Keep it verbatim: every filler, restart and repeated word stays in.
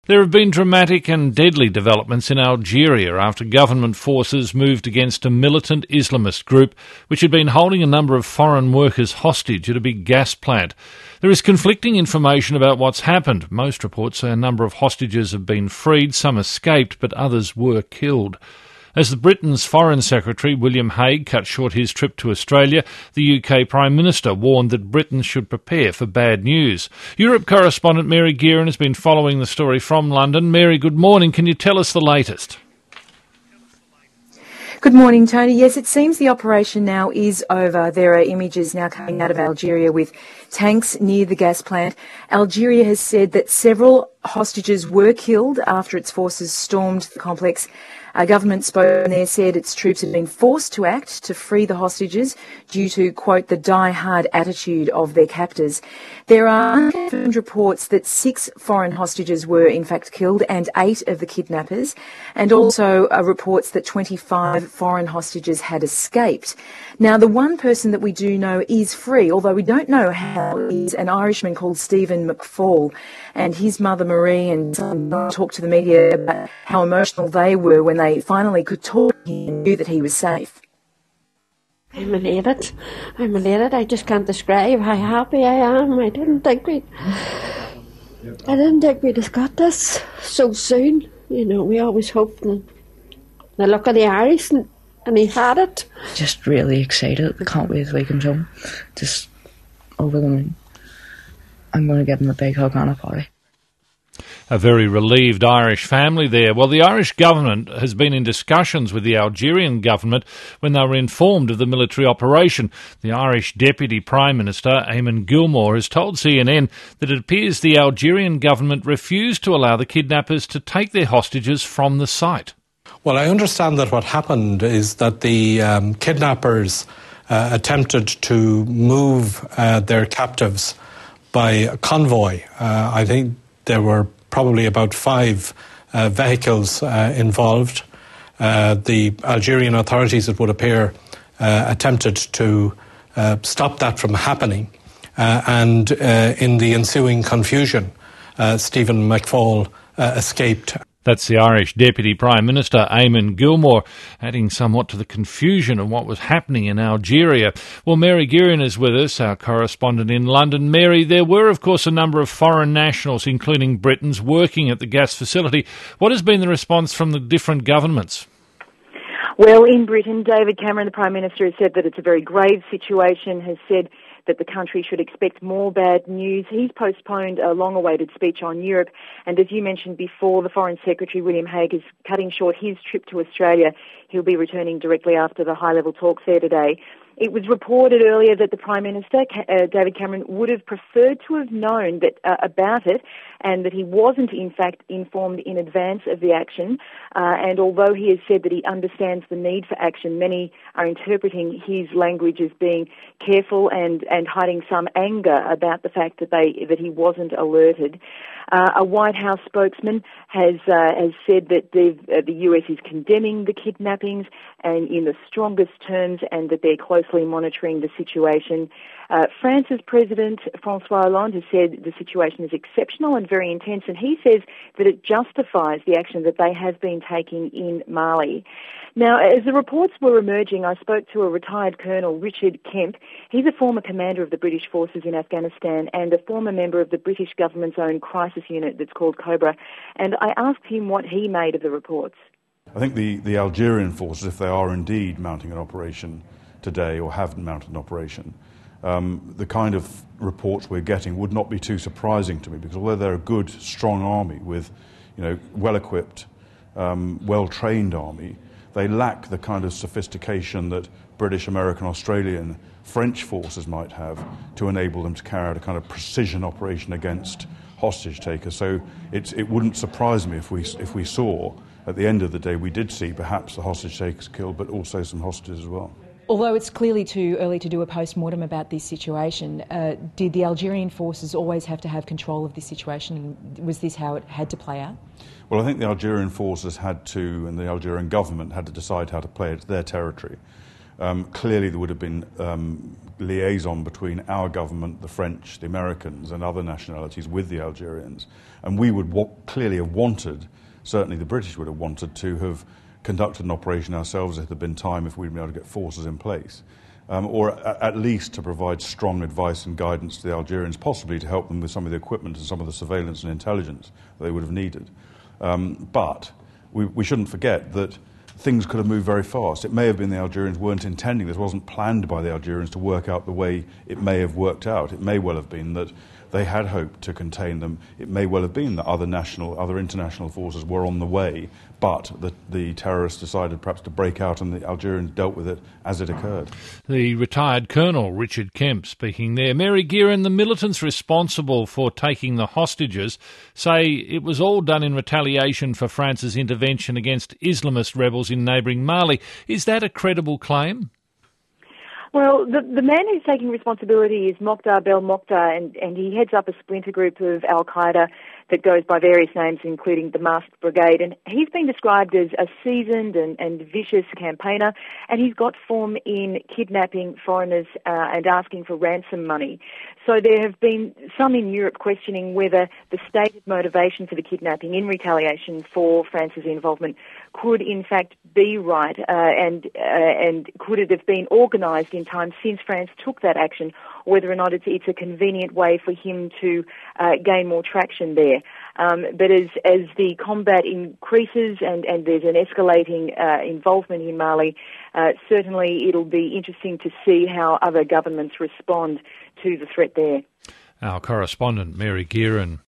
There have been dramatic and deadly developments in Algeria after government forces moved against a militant Islamist group which had been holding a number of foreign workers hostage at a big gas plant. There is conflicting information about what's happened. Most reports say a number of hostages have been freed, some escaped, but others were killed. As the Britain's Foreign Secretary, William Hague, cut short his trip to Australia, the U K Prime Minister warned that Britain should prepare for bad news. Europe correspondent Mary Gearan has been following the story from London. Mary, good morning. Can you tell us the latest? Good morning, Tony. Yes, it seems the operation now is over. There are images now coming out of Algeria with tanks near the gas plant. Algeria has said that several hostages were killed after its forces stormed the complex. Our government spokesman there said its troops had been forced to act to free the hostages due to, quote, the die-hard attitude of their captors. There are unconfirmed reports that six foreign hostages were in fact killed and eight of the kidnappers, and also uh, reports that twenty-five foreign hostages had escaped. Now, the one person that we do know is free, although we don't know how, is an Irishman called Stephen McFall, and his mother Marie and son talked to the media about how emotional they were when they finally could talk to him and knew that he was safe. I'm elated. I'm elated. I just can't describe how happy I am. I didn't think we'd, I didn't think we'd have got this so soon. You know, we always hoped, and the look of the Irish, and, and he had it. Just really excited. I can't wait till he comes home. Just over the moon. I'm going to give him a big hug on a party. A very relieved Irish family there. Well, the Irish government has been in discussions with the Algerian government when they were informed of the military operation. The Irish Deputy Prime Minister, Eamon Gilmore, has told C N N that it appears the Algerian government refused to allow the kidnappers to take their hostages from the site. Well, I understand that what happened is that the um, kidnappers uh, attempted to move uh, their captives by convoy. Uh, I think there were probably about five uh, vehicles uh, involved. Uh, the Algerian authorities, it would appear, uh, attempted to uh, stop that from happening. Uh, and uh, in the ensuing confusion, uh, Stephen McFall uh, escaped. That's the Irish Deputy Prime Minister, Eamon Gilmore, adding somewhat to the confusion of what was happening in Algeria. Well, Mary Gearan is with us, our correspondent in London. Mary, there were, of course, a number of foreign nationals, including Britons, working at the gas facility. What has been the response from the different governments? Well, in Britain, David Cameron, the Prime Minister, has said that it's a very grave situation, has said that the country should expect more bad news. He's postponed a long-awaited speech on Europe, and as you mentioned before, the Foreign Secretary, William Hague, is cutting short his trip to Australia. He'll be returning directly after the high-level talks there today. It was reported earlier that the Prime Minister, uh, David Cameron, would have preferred to have known that uh, about it, and that he wasn't, in fact, informed in advance of the action. Uh, and although he has said that he understands the need for action, many are interpreting his language as being careful and, and hiding some anger about the fact that they that he wasn't alerted. Uh, a White House spokesman has uh, has said that uh, the U S is condemning the kidnappings and in the strongest terms, and that they're closely monitoring the situation. Uh, France's President François Hollande has said the situation is exceptional and very intense, and he says that it justifies the action that they have been taking in Mali. Now, as the reports were emerging, I spoke to a retired Colonel, Richard Kemp. He's a former commander of the British forces in Afghanistan and a former member of the British government's own crisis unit that's called Cobra, and I asked him what he made of the reports. I think the, the Algerian forces, if they are indeed mounting an operation today or have mounted an operation, um, the kind of reports we're getting would not be too surprising to me, because although they're a good, strong army with, you know, well-equipped, um, well-trained army, they lack the kind of sophistication that British, American, Australian, French forces might have to enable them to carry out a kind of precision operation against hostage takers. So it's, it wouldn't surprise me if we if we saw, at the end of the day, we did see perhaps the hostage takers killed, but also some hostages as well. Although it's clearly too early to do a post-mortem about this situation, uh, did the Algerian forces always have to have control of this situation? Was this how it had to play out? Well, I think the Algerian forces had to, and the Algerian government had to decide how to play it. It's their territory. Um, clearly there would have been um, liaison between our government, the French, the Americans and other nationalities with the Algerians. And we would wa- clearly have wanted, certainly the British would have wanted to have conducted an operation ourselves if there had been time, if we'd been able to get forces in place. Um, or a- at least to provide strong advice and guidance to the Algerians, possibly to help them with some of the equipment and some of the surveillance and intelligence that they would have needed. Um, but we, we shouldn't forget that things could have moved very fast. It may have been the Algerians weren't intending, this wasn't planned by the Algerians to work out the way it may have worked out. It may well have been that they had hoped to contain them. It may well have been that other national, other international forces were on the way, but the, the terrorists decided perhaps to break out and the Algerians dealt with it as it occurred. The retired Colonel Richard Kemp speaking there. Mary Gearan, the militants responsible for taking the hostages say it was all done in retaliation for France's intervention against Islamist rebels in neighbouring Mali. Is that a credible claim? Well, the, the man who's taking responsibility is Mokhtar Belmokhtar, and, and he heads up a splinter group of Al-Qaeda that goes by various names, including the Masked Brigade. And he's been described as a seasoned and, and vicious campaigner, and he's got form in kidnapping foreigners uh, and asking for ransom money. So there have been some in Europe questioning whether the stated motivation for the kidnapping in retaliation for France's involvement could in fact be right, uh, and uh, and could it have been organised in time since France took that action, or whether or not it's, it's a convenient way for him to uh, gain more traction there. Um, but as as the combat increases and, and there's an escalating uh, involvement in Mali, uh, certainly it'll be interesting to see how other governments respond to the threat there. Our correspondent, Mary Gearan.